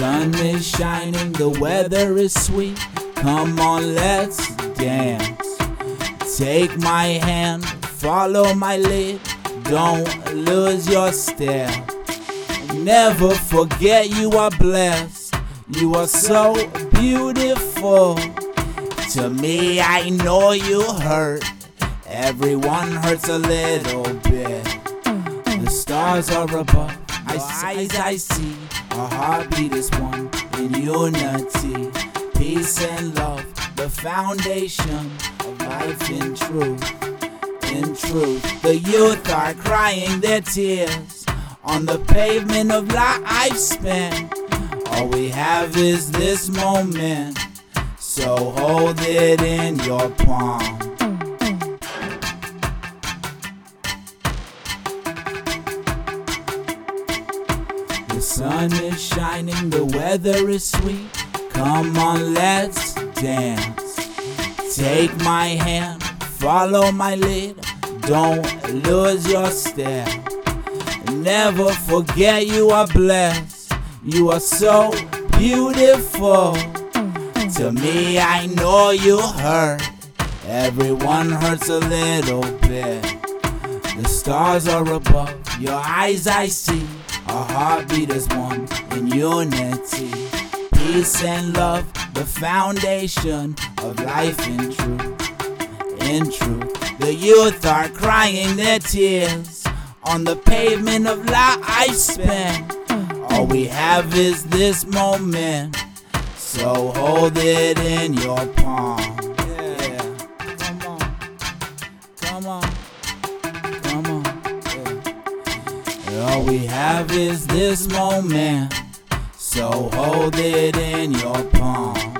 sun is shining, the weather is sweet. Come on, let's dance. Take my hand, follow my lead. Don't lose your step. Never forget you are blessed. You are so beautiful. To me, I know you hurt. Everyone hurts a little bit. The stars are above, I see. Our heartbeat is one in unity. Peace and love, the foundation of life in truth. In truth, the youth are crying their tears on the pavement of life spent. All we have is this moment, so hold it in your palm. The sun is shining, the weather is sweet. Come on, let's dance. Take my hand, follow my lead. Don't lose your step. Never forget you are blessed. You are so beautiful. To me, I know you hurt. Everyone hurts a little bit. The stars are above, your eyes I see. Our heartbeat is one in unity. Peace and love, the foundation of life in truth. In truth, the youth are crying their tears on the pavement of life spent. All we have is this moment, so hold it in your palm. Yeah, come on, come on, come on. Yeah. All we have is this moment, so hold it in your palm.